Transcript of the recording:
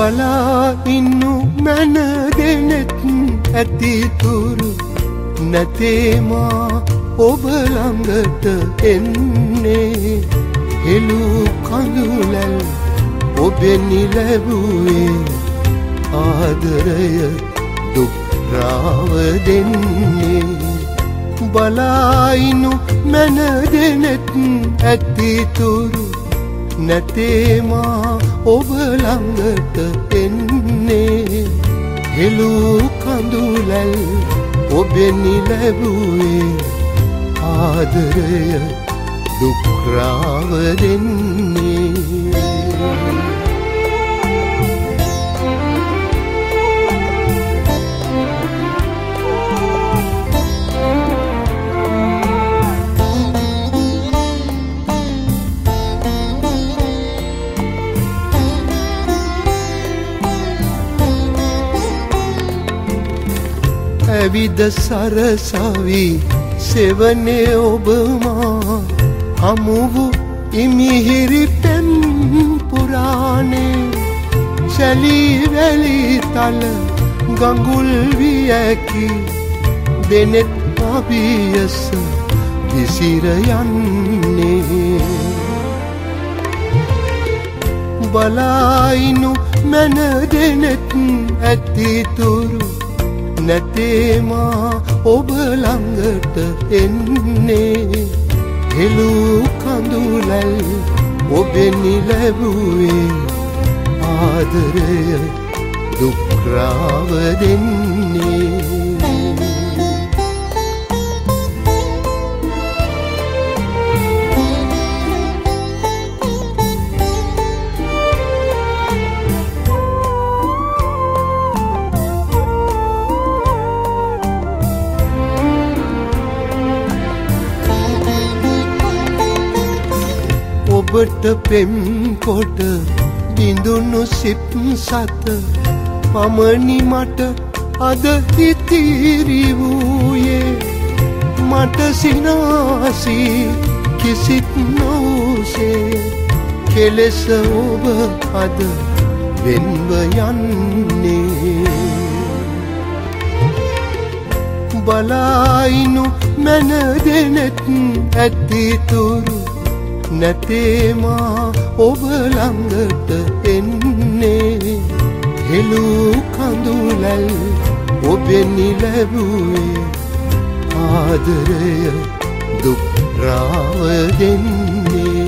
බලා ඉන්නු මැන දෙනෙත් ඇතිතුරු නැතේමා ඔබ ළඟට එන්නේ හෙළු කඳුලැල් ඔබෙනි ලැබුවේ ආදරය දුක් රාව දෙන්නේ බලා ඉන්නු මැන දෙනෙත් ඇතිතුරු නැතේමා ඔබ ළඟට එන්නේ හෙළු කඳුලැල් ඔබෙනි ලැබුවේ ආදරය දුක් රාව දෙන්නේ ඇවිද සරසවි සෙවනේ ඔබමා හමුවු ඉමිහිරි පෙම් පුරානේ සැලී වැලි තල ගඟුල් වියකි දෙනෙත් අභියස විසිර යන්නේ බලායිනු මැන දෙනෙත් ඇතිතුරු නැතේමා ඔබ ළඟට එන්නේ හෙළු කඳුලැල් ඔබෙනි ලැබුවේ ආදරය දුක් රාව දෙන්නේ ඔබට පෙම් කොට බිඳුණු සිප් සත පමණි මට අද ඉතිරි වූයේ මට සිනාසී කිසිත් නොවුසේ කෙලෙස ඔබ අද වෙන්ව යන්නේ බලායිනු මැන දෙනෙත් ඇතිතුරු නැතේමා ඔබ ළඟට එන්නේ හෙළු කඳුලැල් ඔබෙනි ලැබුවේ ආදරය දුක් රාව දෙන්නේ